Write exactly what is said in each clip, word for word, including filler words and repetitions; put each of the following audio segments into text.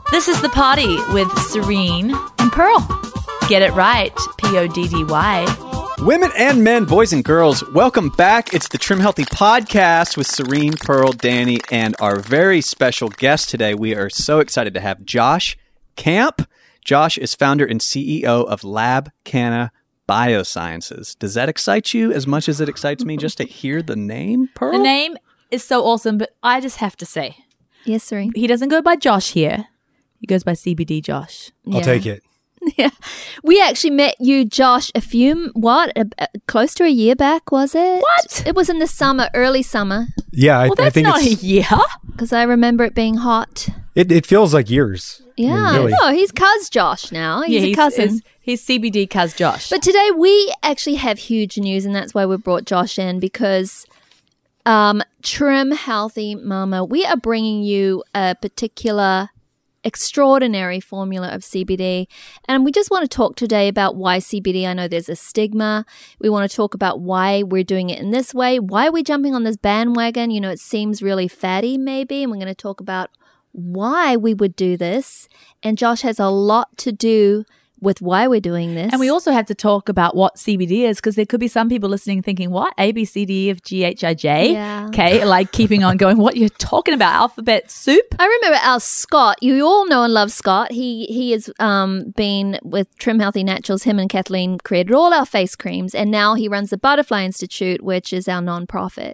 This is The Party with Serene and Pearl. Get it right, P O D D Y. Women and men, boys and girls, welcome back. It's the Trim Healthy Podcast with Serene, Pearl, Danny, and our very special guest today. We are so excited to have Josh Camp. Josh is founder and C E O of LabCanna Biosciences. Does that excite you as much as it excites me just to hear the name, Pearl? The name is so awesome, but I just have to say, yes, Serene. He doesn't go by Josh here. He goes by C B D Josh. I'll Yeah. take it. Yeah, we actually met you, Josh, a few what, a, a, close to a year back, was it? What? It was in the summer, early summer, Yeah, I, Well, I that's think not a it's, year. because I remember it being hot. it, it feels like years. I mean, Yeah, really. no, he's cuz Josh now. He's yeah, a cousin. He's, he's C B D Cuz Josh. But today we actually have huge news, and that's why we brought Josh in, because um, Trim Healthy Mama, we are bringing you a particular extraordinary formula of C B D, and we just want to talk today about why C B D. I know there's a stigma. We want to talk about why we're doing it in this way. Why are we jumping on this bandwagon? You know, it seems really fatty maybe, and we're going to talk about why we would do this. And Josh has a lot to do with why we're doing this. And we also had to talk about what C B D is, because there could be some people listening thinking, what? A, B, C, D, E, F, G, H, I, J? Yeah. Okay, like keeping on going, what you're talking about, alphabet soup? I remember our Scott. You all know and love Scott. He he has um, been with Trim Healthy Naturals. Him and Kathleen created all our face creams, and now he runs the Butterfly Institute, which is our nonprofit.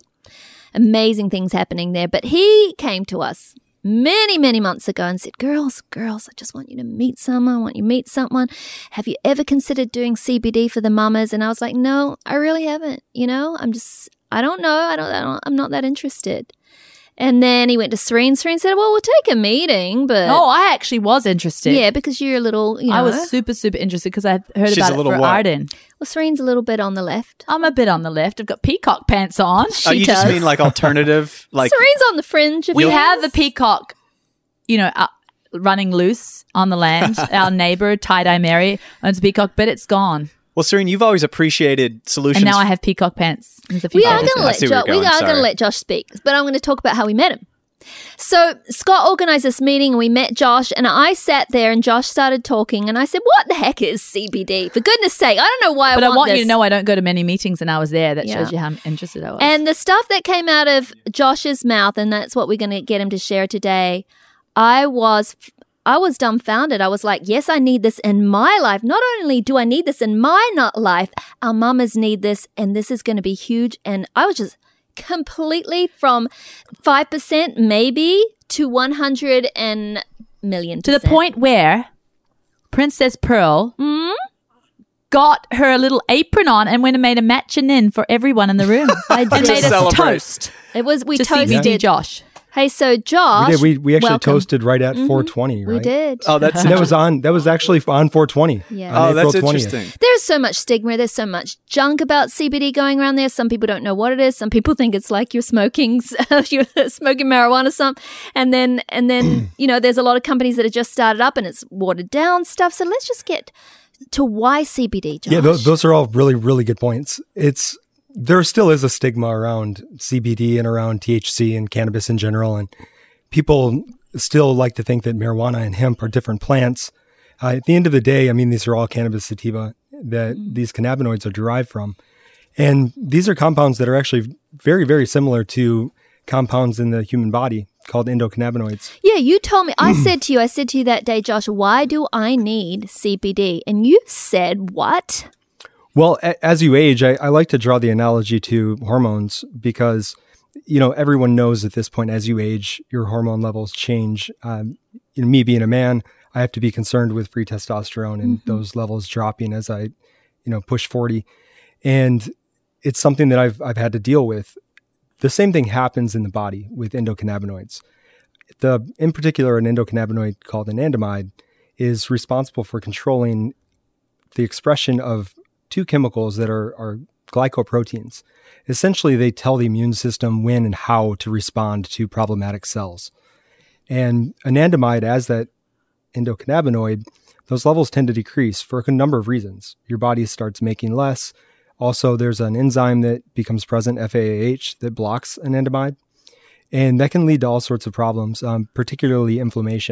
Amazing things happening there. But he came to us many, many months ago and said, girls, girls, I just want you to meet someone. I want you to meet someone. Have you ever considered doing C B D for the mamas? And I was like, no, I really haven't. You know, I'm just, I don't know. I don't, I don't I'm not that interested. And then he went to Serene. Serene said, well, we'll take a meeting, but Oh, I actually was interested. yeah, because you're a little, you know. I was super, super interested because I heard She's about a it little for what? Arden. Well, Serene's a little bit on the left. I'm a bit on the left. I've got peacock pants on. She Oh, you does. just mean like alternative? Like Serene's on the fringe. Of we things. have the peacock, you know, uh, running loose on the land. Our neighbor, Tie-Dye Mary, owns a peacock, but it's gone. Well, Serene, you've always appreciated solutions. And now I have peacock pants. There's a few We are photos going to there. I let see where jo- you're we going, are going sorry. to let Josh speak, but I'm going to talk about how we met him. So Scott organized this meeting, and we met Josh, and I sat there, and Josh started talking, and I said, "What the heck is C B D? For goodness' sake, I don't know why But I I want, want this." you to know I don't go to many meetings, and I was there. That Yeah. shows you how interested I was. And the stuff that came out of Josh's mouth, and that's what we're going to get him to share today, I was I was dumbfounded. I was like, yes, I need this in my life. Not only do I need this in my not life, our mamas need this, and this is going to be huge. And I was just completely from five percent maybe to one hundred and million to the percent. point where Princess Pearl Hmm? got her little apron on and went and made a matching in for everyone in the room. I and did. made us Celebrate. toast It was, we to C B D toasted. Josh. Hey, so Josh. We did. We, we actually welcome. toasted right at four twenty, right? We did. Oh, that's And that was on. That was actually on four twenty. Yeah. on oh, that's April twentieth. interesting. There's so much stigma. There's so much junk about C B D going around there. Some people don't know what it is. Some people think it's like you're smoking, you're smoking marijuana or something. And then, and then, you know, there's a lot of companies that have just started up and it's watered down stuff. So let's just get to why C B D, Josh. Yeah, those, those are all really, really good points. It's there still is a stigma around C B D and around T H C and cannabis in general, and people still like to think that marijuana and hemp are different plants. Uh, at the end of the day, I mean, these are all cannabis sativa that these cannabinoids are derived from. And these are compounds that are actually very, very similar to compounds in the human body called endocannabinoids. Yeah, you told me. I said to you, I said to you that day, Josh, why do I need C B D? And you said what? Well, a- as you age, I, I like to draw the analogy to hormones because, you know, everyone knows at this point, as you age, your hormone levels change. Um, you know, me being a man, I have to be concerned with free testosterone and Mm-hmm. those levels dropping as I, you know, push forty. And it's something that I've I've had to deal with. The same thing happens in the body with endocannabinoids. The, in particular, an endocannabinoid called anandamide is responsible for controlling the expression of two chemicals that are, are glycoproteins. Essentially, they tell the immune system when and how to respond to problematic cells. And anandamide, as that endocannabinoid, those levels tend to decrease for a number of reasons. Your body starts making less. Also, there's an enzyme that becomes present, F A A H, that blocks anandamide. And that can lead to all sorts of problems, um, particularly inflammation.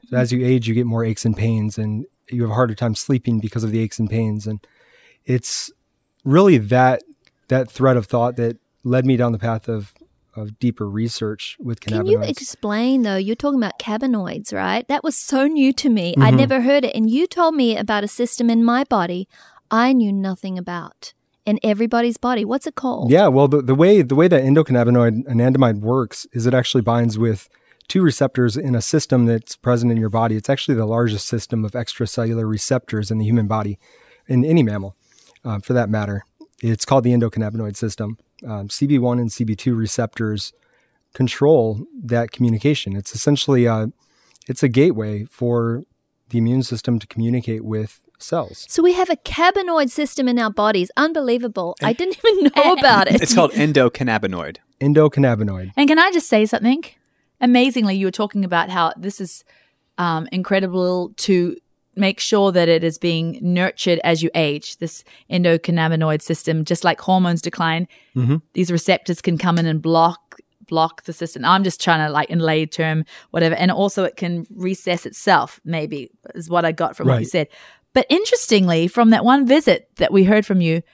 So as you age, you get more aches and pains, and you have a harder time sleeping because of the aches and pains. And it's really that that thread of thought that led me down the path of of deeper research with cannabinoids. Can you explain, though, you're talking about cannabinoids, right? That was so new to me. Mm-hmm. I never heard it. And you told me about a system in my body I knew nothing about in everybody's body. What's it called? Yeah, well, the, the way the way that endocannabinoid anandamide works is it actually binds with two receptors in a system that's present in your body. It's actually the largest system of extracellular receptors in the human body, in any mammal, uh, for that matter. It's called the endocannabinoid system. Um, C B one and C B two receptors control that communication. It's essentially a, it's a gateway for the immune system to communicate with cells. So we have a cannabinoid system in our bodies. Unbelievable. I didn't even know about it. It's called endocannabinoid. Endocannabinoid. And can I just say something? Amazingly, you were talking about how this is um, incredible to make sure that it is being nurtured as you age, this endocannabinoid system, just like hormones decline. Mm-hmm. These receptors can come in and block block the system. I'm just trying to like in lay term, whatever. And also it can recess itself, maybe, is what I got from what you Right. said. But interestingly, from that one visit that we heard from you,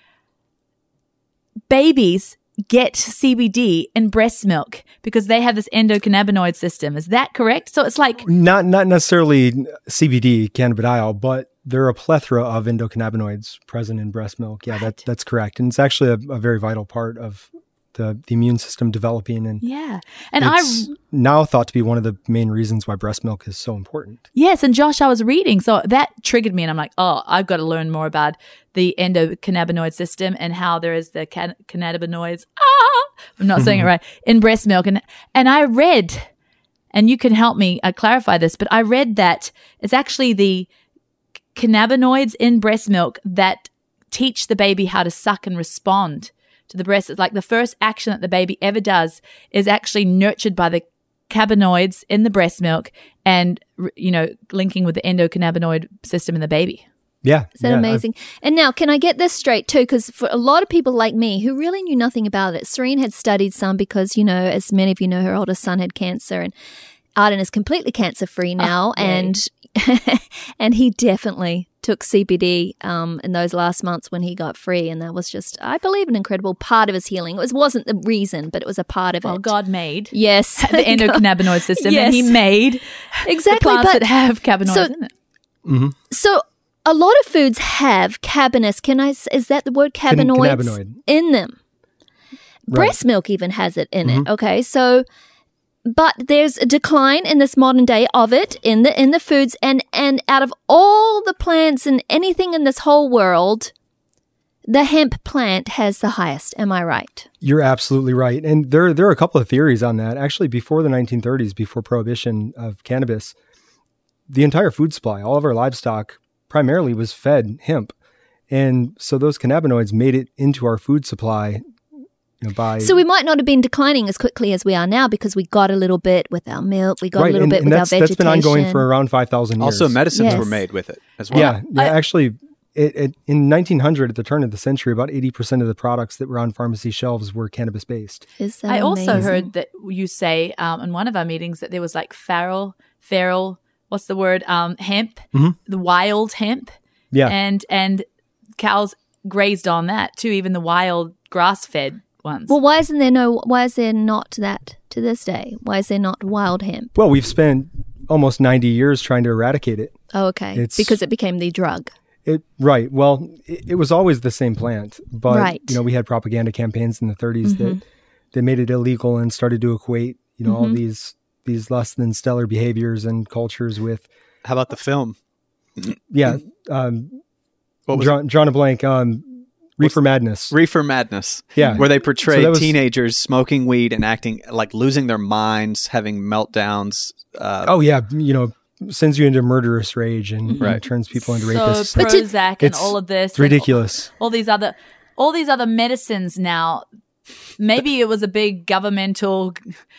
babies get C B D in breast milk because they have this endocannabinoid system. Is that correct? So it's like, Not not necessarily C B D, cannabidiol, but there are a plethora of endocannabinoids present in breast milk. Yeah, that, that's correct. And it's actually a, a very vital part of the, the immune system developing. And yeah. And I, it's now thought to be one of the main reasons why breast milk is so important. yes. And Josh, I was reading. So that triggered me and I'm like, oh, I've got to learn more about the endocannabinoid system and how there is the can- cannabinoids. Ah, I'm not saying it right, in breast milk. And, and I read, and you can help me uh, clarify this, but I read that it's actually the cannabinoids in breast milk that teach the baby how to suck and respond to the breast. It's like the first action that the baby ever does is actually nurtured by the cannabinoids in the breast milk and, you know, linking with the endocannabinoid system in the baby. Yeah. Is that yeah, amazing? And now, can I get this straight too? Because for a lot of people like me who really knew nothing about it, Serene had studied some because, you know, as many of you know, her oldest son had cancer and Arden is completely cancer free now. yay. and and he definitely took C B D um, in those last months when he got free. And that was just, I believe, an incredible part of his healing. It was, wasn't the reason, but it was a part of Well, it. God made Yes. the endocannabinoid system Yes. and he made Exactly. the plants but that have cannabinoids so- in it. So a lot of foods have cannabis. Can I? s- Is that the word Can- cannabinoids cannabinoid. in them? Breast milk even has it in it. Okay, so but there's a decline in this modern day of it in the in the foods, and and out of all the plants and anything in this whole world, the hemp plant has the highest. Am I right? You're absolutely right. And there, there are a couple of theories on that. Actually, before the nineteen thirties, before prohibition of cannabis, the entire food supply, all of our livestock primarily was fed hemp. And so those cannabinoids made it into our food supply, you know, by... So we might not have been declining as quickly as we are now because we got a little bit with our milk, we got right, a little and, bit and with that's, our that's vegetation. been ongoing for around five thousand years. Also, medicines Yes. were made with it as well. Yeah, yeah, I- actually, it, it, in nineteen hundred, at the turn of the century, about eighty percent of the products that were on pharmacy shelves were cannabis-based. Is that I also amazing? heard that you say um, in one of our meetings that there was like feral, feral, what's the word? Um, hemp, the wild hemp, Yeah. and and cows grazed on that too. Even the wild grass-fed ones. Well, why isn't there no? Why is there not that to this day? Why is there not wild hemp? Well, we've spent almost ninety years trying to eradicate it. Oh, okay, It's- because it became the drug. It right. Well, it, it was always the same plant, but Right. you know, we had propaganda campaigns in the thirties Mm-hmm. that that made it illegal and started to equate, you know, Mm-hmm. all these these less than stellar behaviors and cultures with, How about the film? yeah, um, What was drawn, drawn a blank, um, Reefer Madness. Reefer Madness. Yeah. Where they portrayed So that was- teenagers smoking weed and acting like losing their minds, having meltdowns. Uh, Oh yeah, you know, sends you into murderous rage and, and Right. turns people into so rapists. But it- Prozac and it's- all of this, It's and ridiculous. all these other, all these other medicines now. Maybe it was a big governmental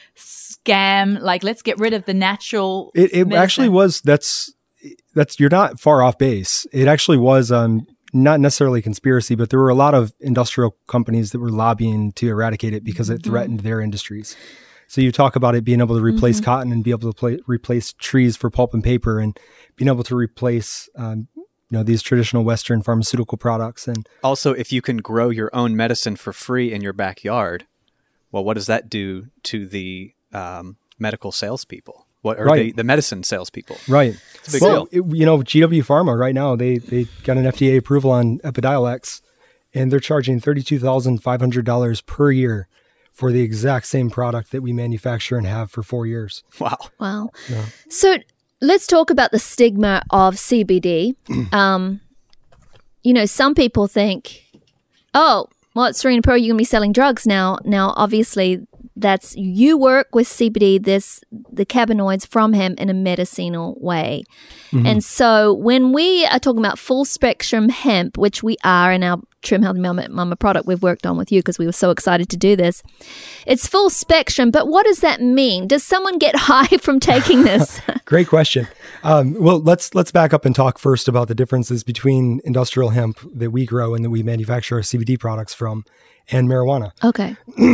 scam. Like, let's get rid of the natural. It, it medicine. actually was. That's that's you're not far off base. It actually was um, not necessarily a conspiracy, but there were a lot of industrial companies that were lobbying to eradicate it because it threatened their industries. So you talk about it being able to replace mm-hmm. cotton and be able to play, replace trees for pulp and paper, and being able to replace, um, you know, these traditional Western pharmaceutical products. And also, if you can grow your own medicine for free in your backyard, well, what does that do to the um, medical salespeople? What are right. the, the medicine salespeople? Right. It's a big well, deal. It, you know, G W Pharma right now, they they got an F D A approval on Epidiolex, and they're charging thirty-two thousand five hundred dollars per year for the exact same product that we manufacture and have for four years. Wow. Wow. Yeah. So let's talk about the stigma of C B D. um, you know, some people think, oh, well, it's Serena Pearl, you're going to be selling drugs now. Now, obviously, that's you work with C B D, this the cannabinoids from hemp in a medicinal way. Mm-hmm. And so when we are talking about full spectrum hemp, which we are in our Trim Healthy Mama, Mama product we've worked on with you because we were so excited to do this, it's full spectrum. But what does that mean? Does someone get high from taking this? Great question. Um, well, let's let's back up and talk first about the differences between industrial hemp that we grow and that we manufacture our C B D products from and marijuana. Okay.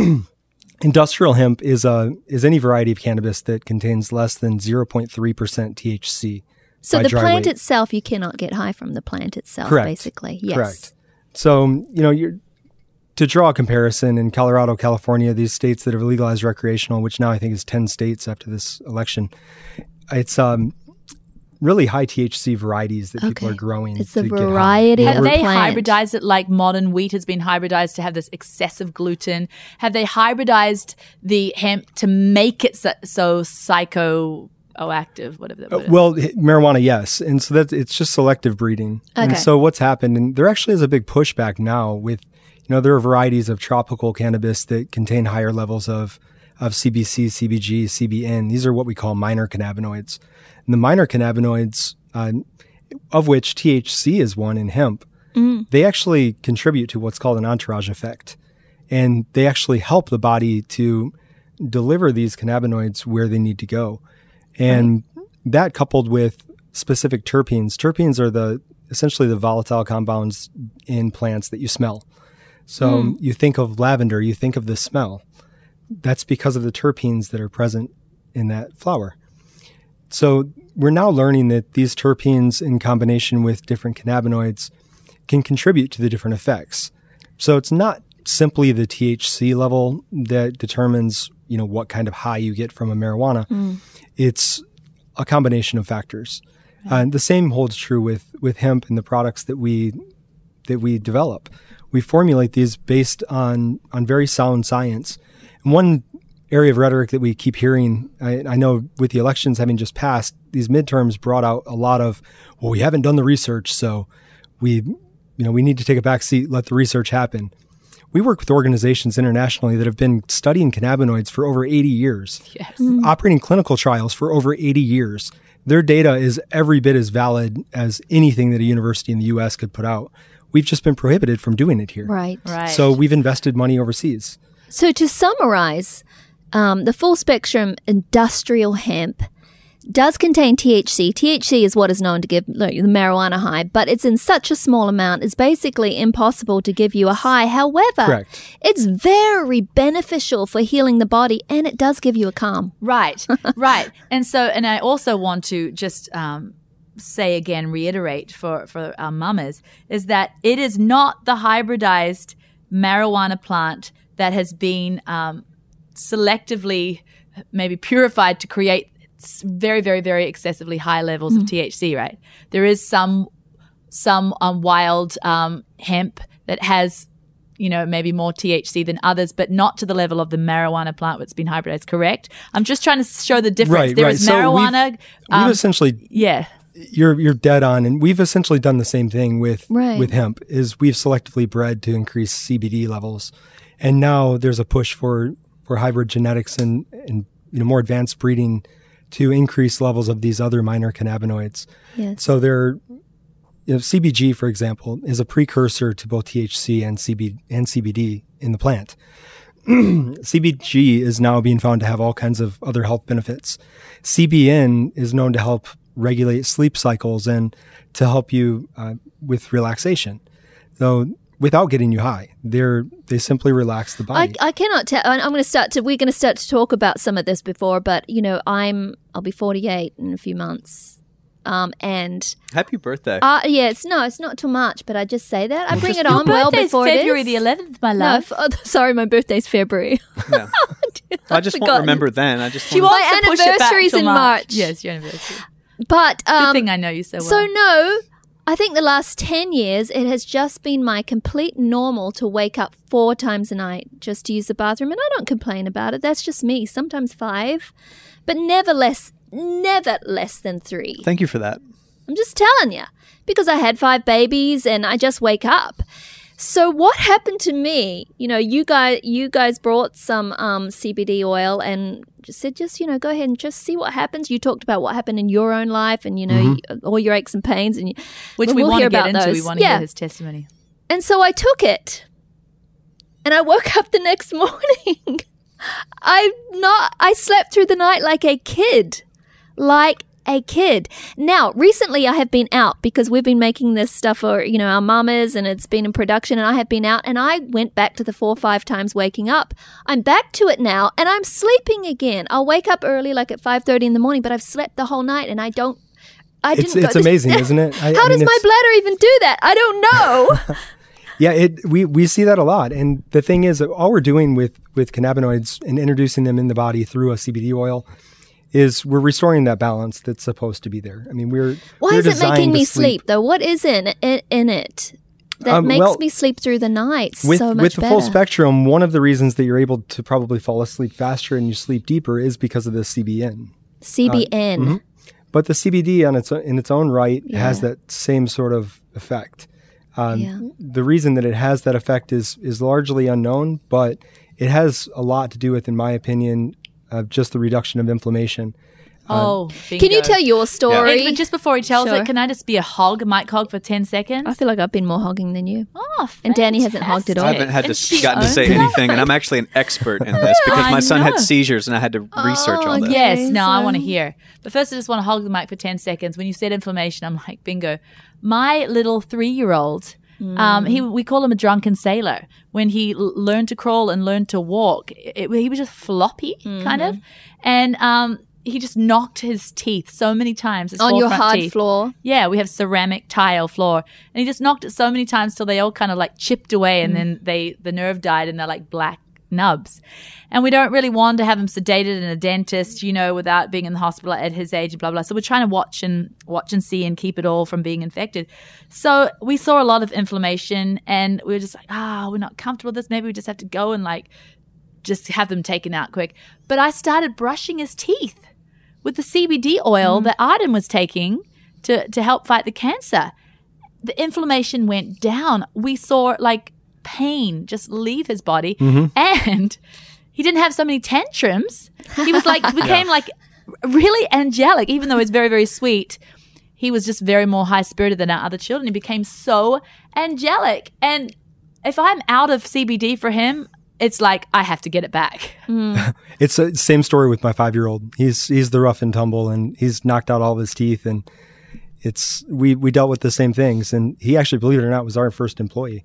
Industrial hemp is a is any variety of cannabis that contains less than zero point three percent T H C. So the plant weight. itself, you cannot get high from the plant itself, Correct. basically. Yes. Correct. So, you know, you're, to draw a comparison, in Colorado, California, these states that have legalized recreational, which now I think is ten states after this election, it's um, really high T H C varieties that okay. people are growing. It's the to variety get high. of Have they plant. hybridized it like modern wheat has been hybridized to have this excessive gluten? Have they hybridized the hemp to make it so, so psychoactive, whatever that word is? Uh, well, h- marijuana, yes. And so that it's just selective breeding. Okay. And so what's happened, and there actually is a big pushback now with, you know, there are varieties of tropical cannabis that contain higher levels of, of C B C, C B G, C B N. These are what we call minor cannabinoids. And the minor cannabinoids, uh, of which T H C is one in hemp, mm. they actually contribute to what's called an entourage effect. And they actually help the body to deliver these cannabinoids where they need to go. And right. that coupled with specific terpenes, terpenes are the essentially the volatile compounds in plants that you smell. So mm. you think of lavender, you think of the smell. That's because of the terpenes that are present in that flower. So we're now learning that these terpenes in combination with different cannabinoids can contribute to the different effects. So it's not simply the T H C level that determines, you know, what kind of high you get from a marijuana. Mm. It's a combination of factors. Right. Uh, and the same holds true with, with hemp and the products that we that we develop. We formulate these based on on very sound science. And one area of rhetoric that we keep hearing, I, I know with the elections having just passed, these midterms brought out a lot of, well, we haven't done the research, so we, you know, we need to take a back seat, let the research happen. We work with organizations internationally that have been studying cannabinoids for over eighty years, yes. Mm-hmm. operating clinical trials for over eighty years. Their data is every bit as valid as anything that a university in the U S could put out. We've just been prohibited from doing it here. Right. Right. So we've invested money overseas. So to summarize, um, the full spectrum industrial hemp does contain T H C. T H C is what is known to give like, the marijuana high, but it's in such a small amount, it's basically impossible to give you a high. However, Correct. it's very beneficial for healing the body, and it does give you a calm. Right, right. And so, and I also want to just um, say again, reiterate for, for our mamas, is that it is not the hybridized marijuana plant that has been um, selectively maybe purified to create very, very, very excessively high levels mm. of T H C, right? There is some some um, wild um, hemp that has, you know, maybe more T H C than others, but not to the level of the marijuana plant that's been hybridized, correct? I'm just trying to show the difference. Right, there right. is So marijuana. We've, um, we've essentially... Yeah. You're you're dead on, and we've essentially done the same thing with right. with hemp. Is we've selectively bred to increase C B D levels, and now there's a push for, for hybrid genetics and and you know more advanced breeding to increase levels of these other minor cannabinoids. Yes. So they're you know C B G, for example, is a precursor to both T H C and C B and C B D in the plant. C B G is now being found to have all kinds of other health benefits. C B N is known to help regulate sleep cycles and to help you uh, with relaxation. So without getting you high. They're they simply relax the I, body. I cannot tell. I'm going to start to. We're going to start to talk about some of this before, but you know, I'm. I'll be forty-eight in a few months, um, and Happy birthday. uh, yeah, it's no, it's not too much, but I just say that I bring it Your on well birthday's before February it is. the eleventh, my No, love. f- oh, sorry, my birthday's February. Yeah. I just won't forgotten. remember then. I just She want wants My to push it back anniversary's till in March. March. Yes, your anniversary. But Good um, thing I know you so well. so no, I think the last ten years it has just been my complete normal to wake up four times a night just to use the bathroom, and I don't complain about it. That's just me. Sometimes five, but never less, never less than three. Thank you for that. I'm just telling you, because I had five babies and I just wake up. So what happened to me? You know, you guys, you guys brought some um, C B D oil and just said, just you know, go ahead and just see what happens. You talked about what happened in your own life, and you know, all your aches and pains, and you, Which we'll we want hear to get about into. those. We want to Yeah. hear his testimony. And so I took it, and I woke up the next morning. I not. I slept through the night like a kid, like a kid. Now, recently I have been out because we've been making this stuff for, you know, our mamas, and it's been in production, and I have been out, and I went back to the four or five times waking up. I'm back to it now, and I'm sleeping again. I'll wake up early, like at five thirty in the morning, but I've slept the whole night, and I don't, I It's didn't it's go, amazing, isn't it? I, How I does mean, my it's- bladder even do that? I don't know. Yeah, it we, we see that a lot. And the thing is that all we're doing with, with cannabinoids and introducing them in the body through a C B D oil is we're restoring that balance that's supposed to be there. I mean, we're Why we're is it designed making to me sleep, though? What is in in, in it that Um, makes well, me sleep through the night With, so much with the better? full spectrum, one of the reasons that you're able to probably fall asleep faster and you sleep deeper is because of the C B N. C B N. mhm. But the C B D on its in its own right has Yeah. that same sort of effect. Um, Yeah. The reason that it has that effect is is largely unknown, but it has a lot to do with, in my opinion, of just the reduction of inflammation. Oh, Can you bingo. tell your story? Hey, but just before he tells Sure. it, can I just be a hog, a mic hog for ten seconds? I feel like I've been more hogging than you. Oh, And Danny hasn't hogged it fantastic. all. I haven't had to And she gotten to say owns it. anything, and I'm actually an expert in this because I my son know. had seizures, and I had to research all this. okay. Yes, no, I so- want to hear. But first, I just want to hog the mic for ten seconds. When you said inflammation, I'm like, bingo. My little three-year-old, um, he we call him a drunken sailor. When he l- learned to crawl and learned to walk, it, he was just floppy, kind of. And um, he just knocked his teeth so many times. His On your forefront hard teeth. floor. Yeah, we have ceramic tile floor, and he just knocked it so many times till they all kind of like chipped away, and then they the nerve died, and they're like black nubs. And we don't really want to have him sedated in a dentist, you know, without being in the hospital at his age, blah blah. So we're trying to watch and watch and see and keep it all from being infected. So we saw a lot of inflammation, and we were just like, ah, we're not comfortable with this. Maybe we just have to go and like just have them taken out quick. But I started brushing his teeth with the C B D oil that Arden was taking to, to help fight the cancer. The inflammation went down. We saw like pain just leave his body, and he didn't have so many tantrums. He was like, became like really angelic, even though he's very, very sweet. He was just very more high spirited than our other children. He became so angelic. And if I'm out of C B D for him, it's like I have to get it back. It's the same story with my five-year-old. He's he's the rough and tumble, and he's knocked out all of his teeth, and it's we we dealt with the same things. And he actually, believe it or not, was our first employee.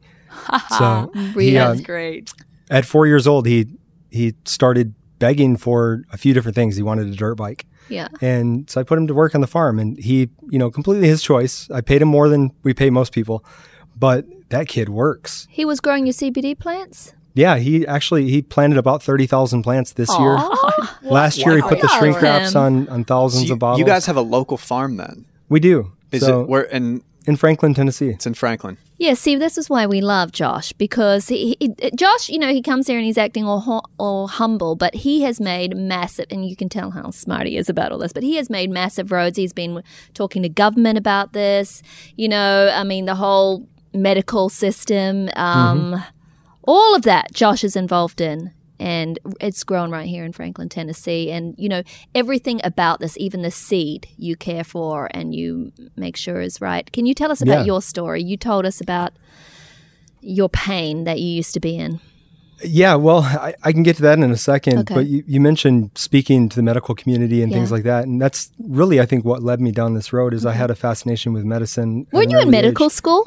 So he, uh, That's great. at four years old, he he started begging for a few different things. He wanted a dirt bike, Yeah. and so I put him to work on the farm, and he, you know, completely his choice. I paid him more than we pay most people, but that kid works. He was growing your C B D plants? Yeah, he actually he planted about thirty thousand plants this year. Last year, he put the Wow. shrink wraps Him. on on thousands So you, of bottles. you guys have a local farm then? we do. Is so it where? And in Franklin, Tennessee. it's in Franklin. Yeah, see, this is why we love Josh, because he, he Josh, you know, he comes here and he's acting all, hu- all humble, but he has made massive, and you can tell how smart he is about all this, but he has made massive roads. He's been talking to government about this, you know, I mean, the whole medical system, um, Mm-hmm. all of that Josh is involved in. And it's grown right here in Franklin, Tennessee. And, you know, everything about this, even the seed you care for and you make sure is right. Can you tell us about Yeah. your story? You told us about your pain that you used to be in. Yeah, well, I, I can get to that in a second. Okay. But you, you mentioned speaking to the medical community and things Yeah. like that, and that's really, I think, what led me down this road. Is I had a fascination with medicine. at Weren't an you in early medical age. school?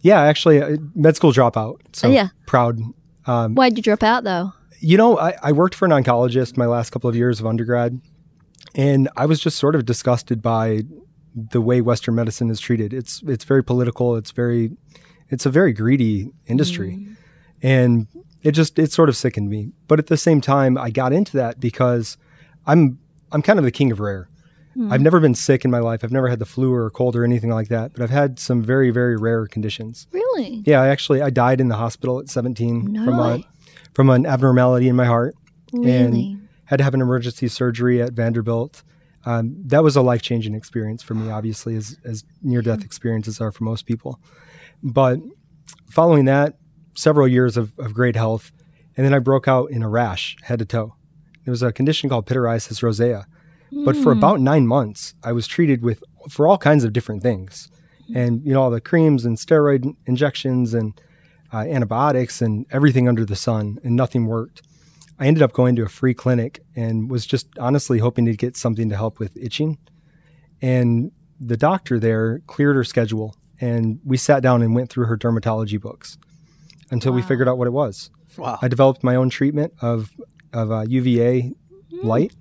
Yeah, actually, uh, med school dropout. So Oh, yeah. proud. Um, Why'd you drop out though? you know, I, I worked for an oncologist my last couple of years of undergrad, and I was just sort of disgusted by the way Western medicine is treated. It's it's very political. It's very, it's a very greedy industry, mm. and it just it sort of sickened me. But at the same time, I got into that because I'm I'm kind of the king of rare. Mm. I've never been sick in my life. I've never had the flu or a cold or anything like that. But I've had some very very rare conditions. Really? Yeah, I actually I died in the hospital at seventeen no from way. a from an abnormality in my heart, really? and had to have an emergency surgery at Vanderbilt. Um, that was a life changing experience for me, obviously, as as near death experiences are for most people. But following that, several years of, of great health, and then I broke out in a rash, head to toe. There was a condition called pityriasis rosea. Mm. But for about nine months, I was treated with for all kinds of different things, and you know all the creams and steroid injections and uh, antibiotics and everything under the sun, and nothing worked. I ended up going to a free clinic and was just honestly hoping to get something to help with itching. And the doctor there cleared her schedule, and we sat down and went through her dermatology books until wow. we figured out what it was. Wow. I developed my own treatment of of uh, U V A mm. light.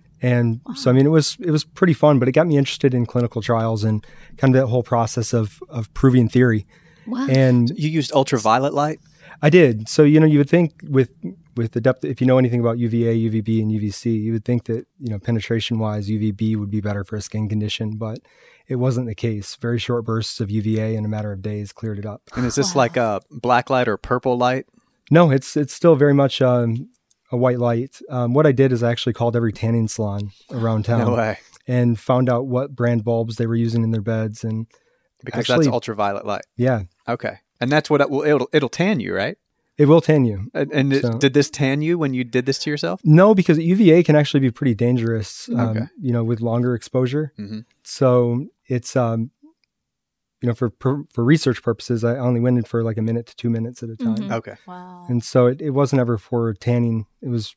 And wow. so, I mean, it was it was pretty fun, but it got me interested in clinical trials and kind of that whole process of of proving theory. Wow. And you used ultraviolet light? I did. So, you know, you would think with with the depth, if you know anything about U V A, U V B, and U V C, you would think that, you know, penetration wise, U V B would be better for a skin condition, but it wasn't the case. Very short bursts of U V A in a matter of days cleared it up. And is this wow. like a black light or purple light? No, it's it's still very much um, a white light. Um, what I did is I actually called every tanning salon around town. No way. And found out what brand bulbs they were using in their beds. And because actually, that's ultraviolet light. Yeah. Okay. And that's what it will, it'll, it'll tan you, right? It will tan you. And, and so, it, did this tan you when you did this to yourself? No, because U V A can actually be pretty dangerous, um, okay. you know, with longer exposure. Mm-hmm. So it's, um, you know, for, for for research purposes, I only went in for like a minute to two minutes at a time. Mm-hmm. Okay. Wow. And so it, it wasn't ever for tanning. It was,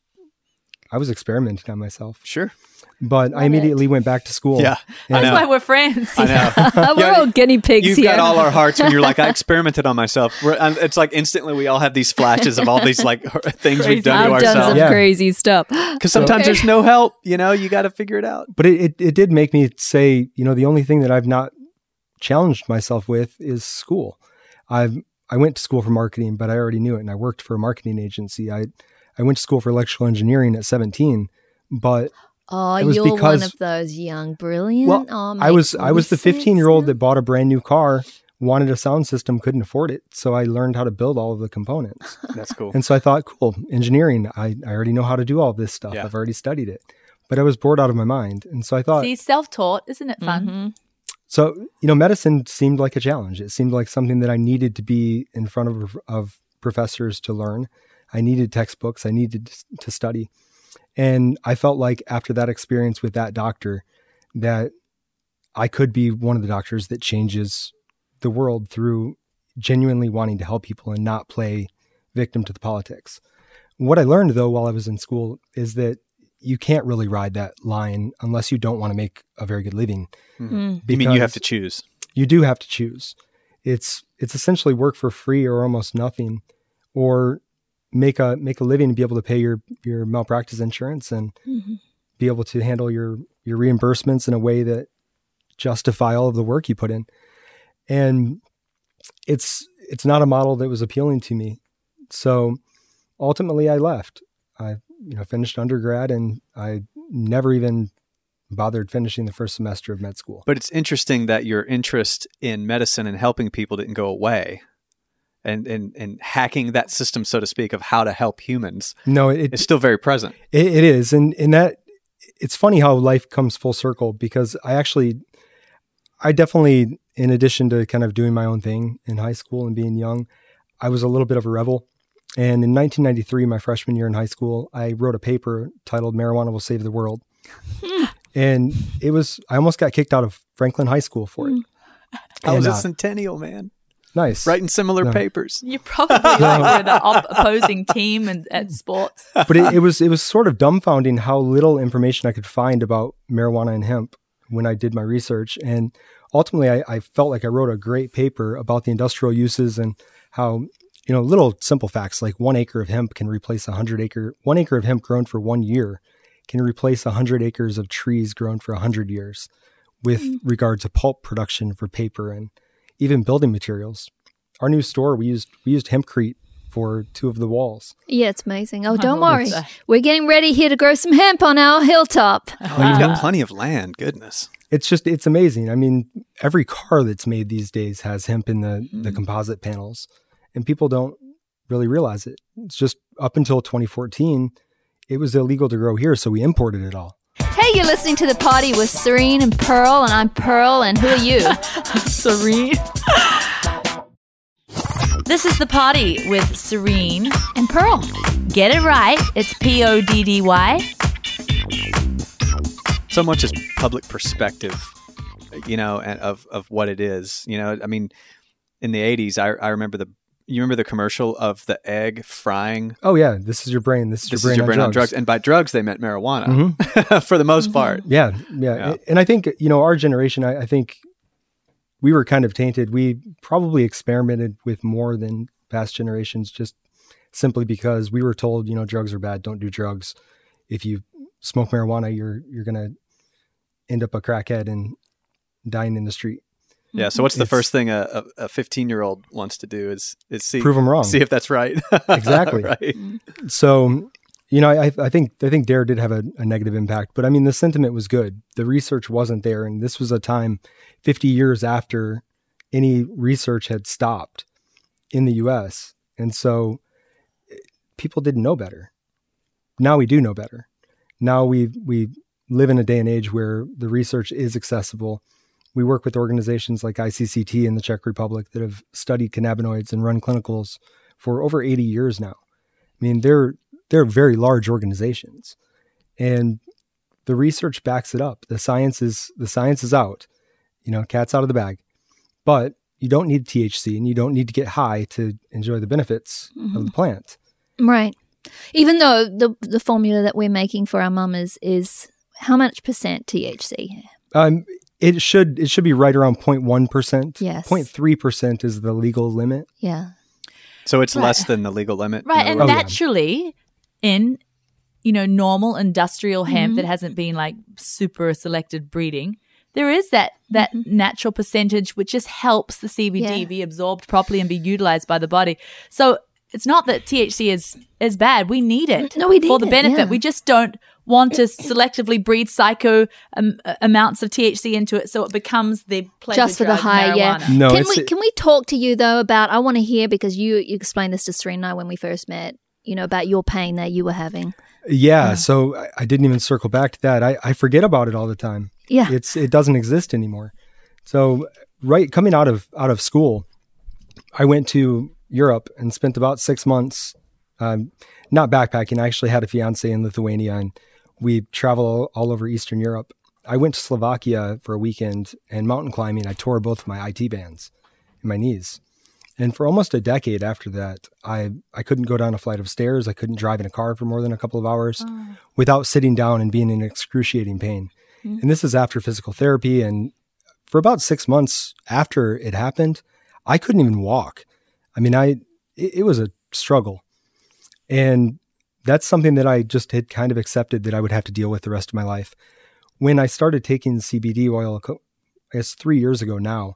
I was experimenting on myself. Sure. But Love I immediately it. went back to school. Yeah. That's know. why we're friends. I know. We're Yeah, all guinea pigs You've here. got all our hearts when you're like, I experimented on myself. We're, and it's like instantly we all have these flashes of all these like things we've done to I've done ourselves. some Yeah. crazy stuff. Because sometimes Okay. there's no help, you know, you got to figure it out. But it, it, it did make me say, you know, the only thing that I've not challenged myself with is school. I've, I went to school for marketing, but I already knew it. And I worked for a marketing agency. I, I went to school for electrical engineering at seventeen, but Oh, it was you're one because- of those young, brilliant. Well, oh, I was, makes I was the sense fifteen year old now. that bought a brand new car, wanted a sound system, couldn't afford it. So I learned how to build all of the components. That's cool. And so I thought, cool, engineering, I, I already know how to do all this stuff. Yeah. I've already studied it. But I was bored out of my mind. And so I thought, See, self-taught, isn't it fun? Mhm. so, you know, medicine seemed like a challenge. It seemed like something that I needed to be in front of, of professors to learn. I needed textbooks. I needed to study. And I felt like after that experience with that doctor, that I could be one of the doctors that changes the world through genuinely wanting to help people and not play victim to the politics. What I learned, though, while I was in school is that you can't really ride that line unless you don't want to make a very good living. Mm-hmm. Mm. You mean you have Because to choose? You do have to choose. It's it's essentially work for free or almost nothing, or make a make a living and be able to pay your your malpractice insurance and Mhm. be able to handle your your reimbursements in a way that justify all of the work you put in. And it's it's not a model that was appealing to me. So ultimately I left. I you know finished undergrad and I never even bothered finishing the first semester of med school. But it's interesting that your interest in medicine and helping people didn't go away. And, and and hacking that system, so to speak, of how to help humans No, it, is still very present. It, it is. And, and that it's funny how life comes full circle, because I actually, I definitely, in addition to kind of doing my own thing in high school and being young, I was a little bit of a rebel. And in nineteen ninety-three, my freshman year in high school, I wrote a paper titled "Marijuana Will Save the World." And it was, I almost got kicked out of Franklin High School for it. I was And, a uh, centennial, man. Nice. Writing similar No. papers. You probably like were the op- opposing team and at sports. But it, it was, it was sort of dumbfounding how little information I could find about marijuana and hemp when I did my research. And ultimately, I, I felt like I wrote a great paper about the industrial uses and how, you know, little simple facts like one acre of hemp can replace a hundred acre, one acre of hemp grown for one year can replace a hundred acres of trees grown for a hundred years with mm. regard to pulp production for paper and even building materials. Our new store, we used, we used hempcrete for two of the walls. Yeah, it's amazing. Oh, don't worry. We're getting ready here to grow some hemp on our hilltop. Oh, you've got plenty of land. Goodness. It's just, it's amazing. I mean, every car that's made these days has hemp in the, mm. the composite panels, and people don't really realize it. It's just up until twenty fourteen, it was illegal to grow here, so we imported it all. Hey, you're listening to The Party with Serene and Pearl, and I'm Pearl, and who are you? Serene. This is The Party with Serene and Pearl. Get it right. It's P O D D Y. So much is public perspective, you know, and of, of what it is. You know, I mean, in the eighties, I, I remember the, you remember the commercial of the egg frying? Oh, yeah. This is your brain. This is this your brain, is your on, brain drugs. on drugs. And by drugs, they meant marijuana mm-hmm. for the most part. Yeah, yeah. Yeah. And I think, you know, our generation, I, I think we were kind of tainted. We probably experimented with more than past generations just simply because we were told, you know, drugs are bad. Don't do drugs. If you smoke marijuana, you're you're going to end up a crackhead and dying in the street. Yeah. So what's the it's, first thing a, a fifteen-year-old wants to do is is see prove them wrong, see if that's right. Exactly. Right. So, you know, I I think I think DARE did have a, a negative impact, but I mean, the sentiment was good. The research wasn't there, and this was a time fifty years after any research had stopped in the U S, and so people didn't know better. Now we do know better. Now we we live in a day and age where the research is accessible. We work with organizations like I C C T in the Czech Republic that have studied cannabinoids and run clinicals for over eighty years now. I mean, they're they're very large organizations, and the research backs it up. The science is the science is out. You know, cat's out of the bag. But you don't need T H C and you don't need to get high to enjoy the benefits mm-hmm. of the plant. Right. Even though the the formula that we're making for our mamas is how much percent T H C? Um, it should it should be right around zero point one percent. Yes. zero point three percent is the legal limit. Yeah. So it's right. less than the legal limit. Right. And oh, naturally, yeah. in, you know, normal industrial hemp mm-hmm. that hasn't been like super selected breeding, there is that that mm-hmm. natural percentage which just helps the C B D yeah. be absorbed properly and be utilized by the body. So it's not that T H C is is bad. We need it no, we need for the it, benefit. Yeah. We just don't want to selectively breed psycho um, amounts of T H C into it so it becomes the pleasure just for the high. Marijuana. Yeah. No, can it's, we can we talk to you though about? I want to hear because you you explained this to Serene and I when we first met. You know about your pain that you were having. Yeah. yeah. So I, I didn't even circle back to that. I, I forget about it all the time. Yeah. It's it doesn't exist anymore. So right coming out of out of school, I went to Europe and spent about six months, um, not backpacking. I actually had a fiance in Lithuania and we travel all over Eastern Europe. I went to Slovakia for a weekend and mountain climbing. I tore both my I T bands in my knees. And for almost a decade after that, I, I couldn't go down a flight of stairs. I couldn't drive in a car for more than a couple of hours oh. without sitting down and being in excruciating pain. Mm-hmm. And this is after physical therapy. And for about six months after it happened, I couldn't even walk. I mean, I it, it was a struggle. And that's something that I just had kind of accepted that I would have to deal with the rest of my life. When I started taking C B D oil, I guess three years ago now,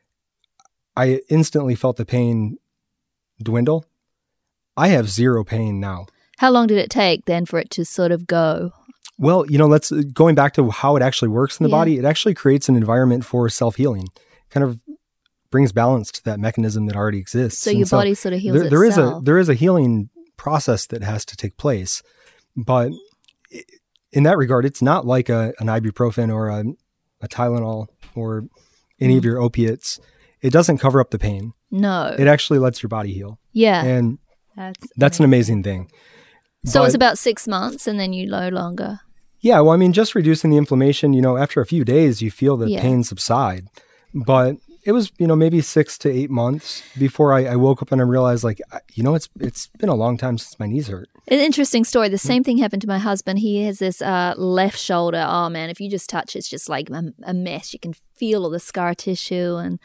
I instantly felt the pain dwindle. I have zero pain now. How long did it take then for it to sort of go? Well, you know, let's going back to how it actually works in the yeah. body. It actually creates an environment for self-healing. Kind of brings balance to that mechanism that already exists. So and your so body sort of heals there, there itself. is a there is a healing process that has to take place, but in that regard, it's not like a, an ibuprofen or a, a Tylenol or any mm. of your opiates. It doesn't cover up the pain. No. It actually lets your body heal. Yeah. And that's, that's an amazing thing. So but, it's about six months and then you no longer. Yeah. Well, I mean, just reducing the inflammation, you know, after a few days, you feel the yeah. pain subside. But it was, you know, maybe six to eight months before I, I woke up and I realized, like, I- you know, it's it's been a long time since my knees hurt. An interesting story. The same thing happened to my husband. He has this uh, left shoulder. Oh, man, if you just touch, it's just like a, a mess. You can feel all the scar tissue. And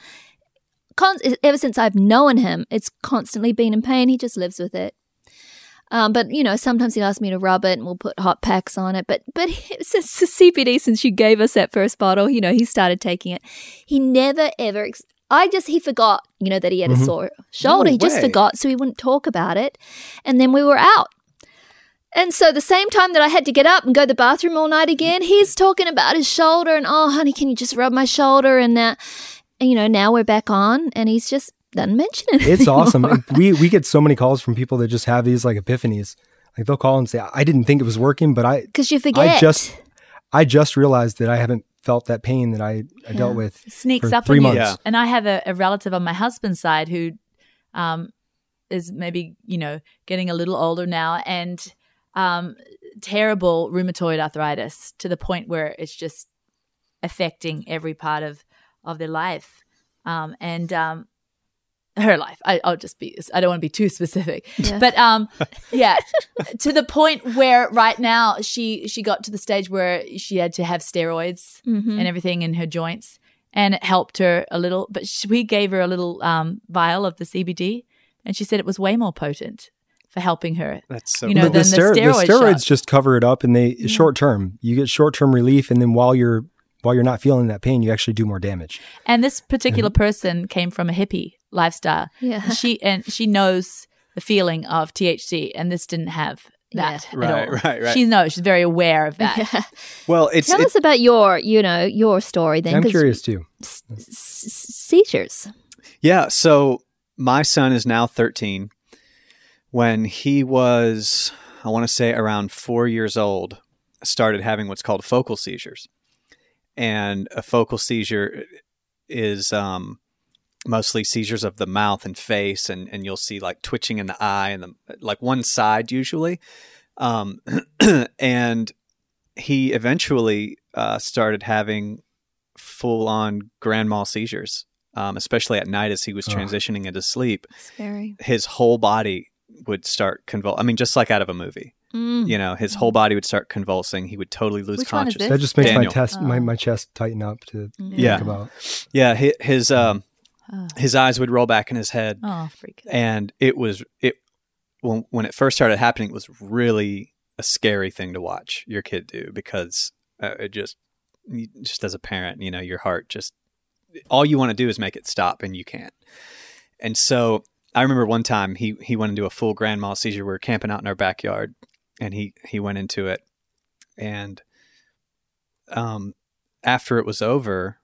con- ever since I've known him, it's constantly been in pain. He just lives with it. Um, but, you know, sometimes he'll ask me to rub it and we'll put hot packs on it. But but since the C B D, since you gave us that first bottle, you know, he started taking it. He never, ever, ex- I just, he forgot, you know, that he had Mhm. a sore shoulder. No he just way. forgot, so he wouldn't talk about it. And then we were out. And so the same time that I had to get up and go to the bathroom all night again, he's talking about his shoulder and, oh, honey, can you just rub my shoulder? And, uh, and you know, now we're back on and he's just doesn't mention it It's anymore. awesome. We we get so many calls from people that just have these like epiphanies. Like they'll call and say, I didn't think it was working, but I Because you forget. I just I just realized that I haven't felt that pain that I, I dealt with. Sneaks for up three on months. you. Yeah. And I have a, a relative on my husband's side who um, is maybe, you know, getting a little older now and um, terrible rheumatoid arthritis to the point where it's just affecting every part of, of their life. Um, and um, her life. I, I'll just be, I don't want to be too specific, Yeah. but um, yeah, to the point where right now she, she got to the stage where she had to have steroids Mhm. and everything in her joints, and it helped her a little. But she, we gave her a little um, vial of the C B D, and she said it was way more potent for helping her. That's so You know, cool. the, then the stero- steroid the steroids shot. just cover it up and they short term. You get short term relief, and then while you're while you're not feeling that pain, you actually do more damage. And this particular person came from a hippie lifestyle. Yeah. And she and she knows the feeling of T H C, and this didn't have that Yeah. at Right, all. right, right. She knows. She's very aware of that. Yeah. Well, it's Tell it- us about your, you know, your story then. I'm 'cause curious too. s- s- seizures. yeah. So my son is now thirteen. When he was, I want to say around four years old, started having what's called focal seizures. And a focal seizure is um, mostly seizures of the mouth and face, and, and you'll see like twitching in the eye and the, like one side usually. Um, and he eventually uh, started having full-on grand mal seizures, um, especially at night as he was Oh. transitioning into sleep. Scary. His whole body would start convul. I mean, just like out of a movie. Mm. You know, his whole body would start convulsing. He would totally lose Which one is consciousness. this? That just makes Daniel. my test my, Oh. my chest tighten up to Yeah. think about. Yeah, his his, um, Oh, his eyes would roll back in his head, oh freak. and it was it when when it first started happening. It was really a scary thing to watch your kid do, because uh, it just you- just as a parent, you know, your heart just all you want to do is make it stop, and you can't. And so I remember one time he he went into a full grand mal seizure. We were camping out in our backyard, and he he went into it, and um after it was over,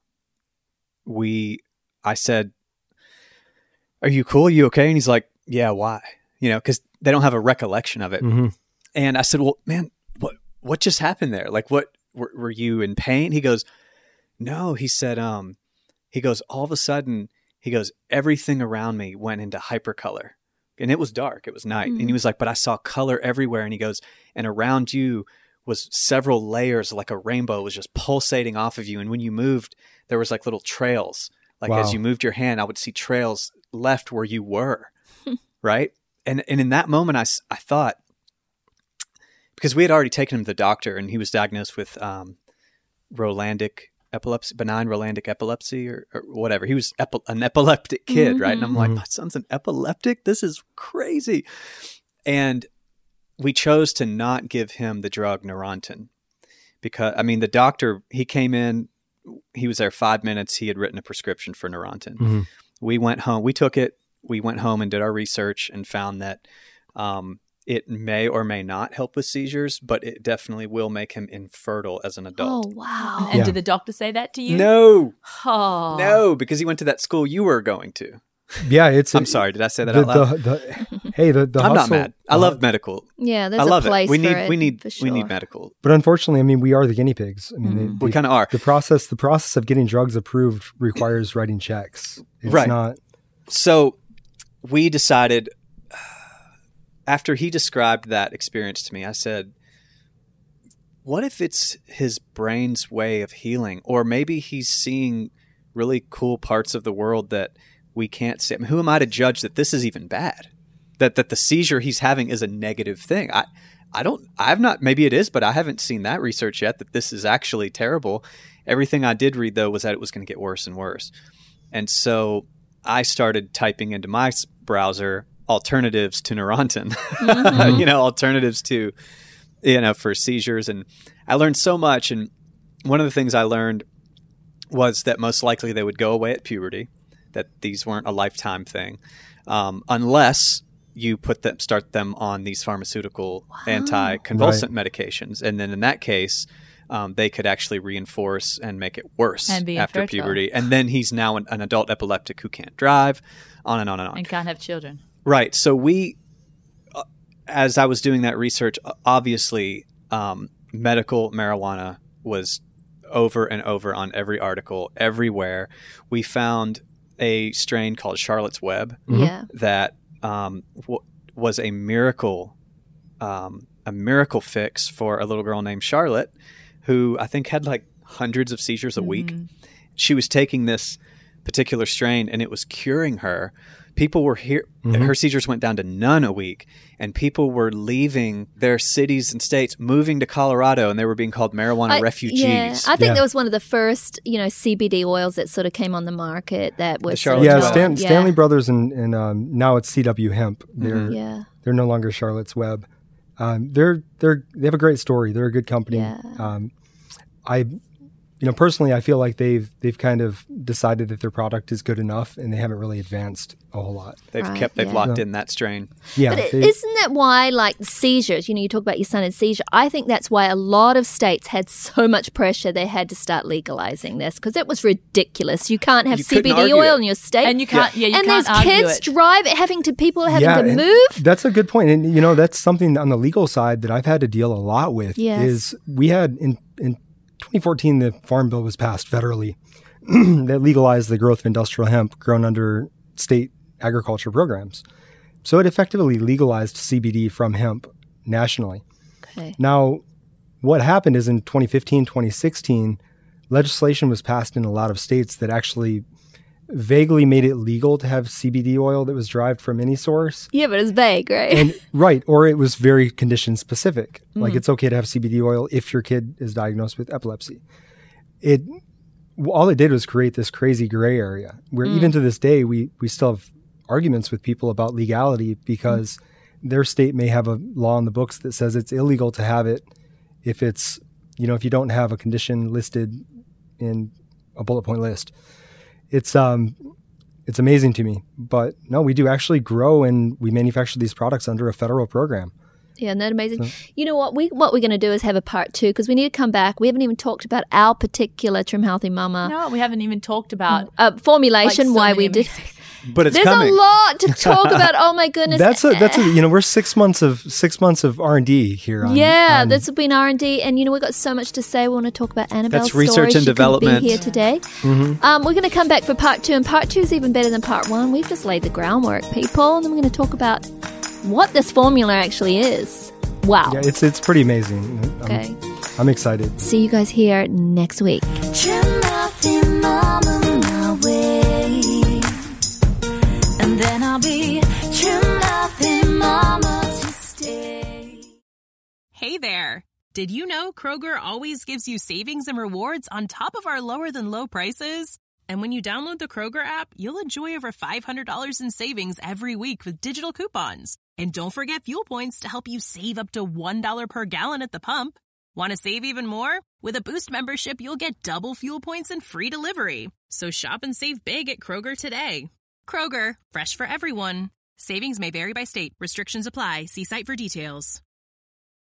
we I said, "Are you cool? Are you okay?" And he's like, "Yeah, why?" You know, because they don't have a recollection of it. hmm And I said, "Well, man, what what just happened there? Like, what were, were you in pain?" He goes, "No." He said, "Um, he goes all of a sudden, he goes everything around me went into hypercolor, and it was dark. It was night, and he was like, but I saw color everywhere." And he goes, "And around you was several layers, like a rainbow was just pulsating off of you. And when you moved, there was like little trails. Like Wow. as you moved your hand, I would see trails left where you were, right?" And and in that moment, I s- I thought, because we had already taken him to the doctor, and he was diagnosed with um, Rolandic epilepsy, benign Rolandic epilepsy, or, or whatever. He was epi- an epileptic kid, right? And I'm like, Mhm. my son's an epileptic? This is crazy. And we chose to not give him the drug Neurontin, because, I mean, the doctor, he came in, he was there five minutes. He had written a prescription for Neurontin. hmm We went home, we took it, we went home and did our research and found that um, it may or may not help with seizures, but it definitely will make him infertile as an Oh, adult. wow. And Yeah. did the doctor say that to you? No, Oh. no, because he went to that school you were going to. Yeah, it's. I'm sorry, did I say that The, out loud? the, the, hey, the, the I'm not hustle- mad. I the love hu- medical. Yeah, there's I love a place it. We for need it, we need for we need sure. medical. But unfortunately, I mean, we are the guinea pigs. I mean, they- We they- kind of are. the process the process of getting drugs approved requires writing checks. It's Right. not. So we decided, after he described that experience to me, I said, what if it's his brain's way of healing? Or maybe he's seeing really cool parts of the world that we can't see. I mean, who am I to judge that this is even bad? That that the seizure he's having is a negative thing. I I don't I've not maybe it is, but I haven't seen that research yet that this is actually terrible. Everything I did read though was that it was going to get worse and worse. And so I started typing into my browser alternatives to Neurontin. Mm-hmm. you know, alternatives to you know for seizures, and I learned so much. And one of the things I learned was that most likely they would go away at puberty, that these weren't a lifetime thing, um, unless you put them, start them on these pharmaceutical wow. anticonvulsant right. medications. And then in that case, um, they could actually reinforce and make it worse after infertile. puberty. And then he's now an, an adult epileptic who can't drive, on and on and on. And can't have children. Right. So we, uh, as I was doing that research, obviously um, medical marijuana was over and over on every article, everywhere. We found a strain called Charlotte's Web yeah. that um, w- was a miracle, um, a miracle fix for a little girl named Charlotte, who I think had like hundreds of seizures a mm-hmm. week. She was taking this particular strain and it was curing her. People were here, mm-hmm. her seizures went down to none a week, and people were leaving their cities and states, moving to Colorado, and they were being called marijuana I, refugees. Yeah, I think yeah. that was one of the first, you know, C B D oils that sort of came on the market that was. Yeah, Stan, yeah, Stanley Brothers, and, and um, now it's C W Hemp. They're mm-hmm. yeah. they're no longer Charlotte's Web. Um, they're they're they have a great story. They're a good company. Yeah. Um, I. You know, personally, I feel like they've they've kind of decided that their product is good enough, and they haven't really advanced a whole lot. They've right, kept, they've yeah. locked yeah. in that strain. Yeah, but they, isn't that why, like seizures? You know, you talk about your son and seizure. I think that's why a lot of states had so much pressure. They had to start legalizing this because it was ridiculous. You can't have You C B D argue oil it. in your state, And you can't, yeah, yeah you and can't there's argue kids it. drive having to people having yeah, to and move. That's a good point, and you know, that's something on the legal side that I've had to deal a lot with. Yes. Is we had in in twenty fourteen the Farm Bill was passed federally. That legalized the growth of industrial hemp grown under state agriculture programs. So it effectively legalized C B D from hemp nationally. Okay. Now, what happened is in twenty fifteen, twenty sixteen, legislation was passed in a lot of states that actually vaguely made it legal to have C B D oil that was derived from any source. Yeah, but it's vague, right? And right, or it was very condition specific. Mm. Like it's okay to have C B D oil if your kid is diagnosed with epilepsy. It all it did was create this crazy gray area where mm. even to this day we we still have arguments with people about legality because mm. their state may have a law in the books that says it's illegal to have it if it's, you know, if you don't have a condition listed in a bullet point list. It's um it's amazing to me. But no, we do actually grow and we manufacture these products under a federal program. Yeah, isn't that amazing? So, you know what? We what we're going to do is have a part two because we need to come back. We haven't even talked about our particular Trim Healthy Mama No, we haven't even talked about uh, formulation. like, so why many we did. amazing- But it's There's coming. a lot to talk about. Oh my goodness! That's a that's a you know we're six months of six months of R and D here. On, yeah, on, this has been R and D, and you know we've got so much to say. We want to talk about Annabelle's That's research story. and She couldn't development. Be here today. Mhm. Um, we're going to come back for part two, and part two is even better than part one. We've just laid the groundwork, people, and then we're going to talk about what this formula actually is. Wow. Yeah, it's it's pretty amazing. I'm, Okay. I'm excited. See you guys here next week. Trim Healthy Mama my way, and then I'll be Trim Healthy Mama to stay. Hey there. Did you know Kroger always gives you savings and rewards on top of our lower than low prices? And when you download the Kroger app, you'll enjoy over five hundred dollars in savings every week with digital coupons. And don't forget fuel points to help you save up to one dollar per gallon at the pump. Want to save even more? With a Boost membership, you'll get double fuel points and free delivery. So shop and save big at Kroger today. Kroger, fresh for everyone. Savings may vary by state. Restrictions apply. See site for details.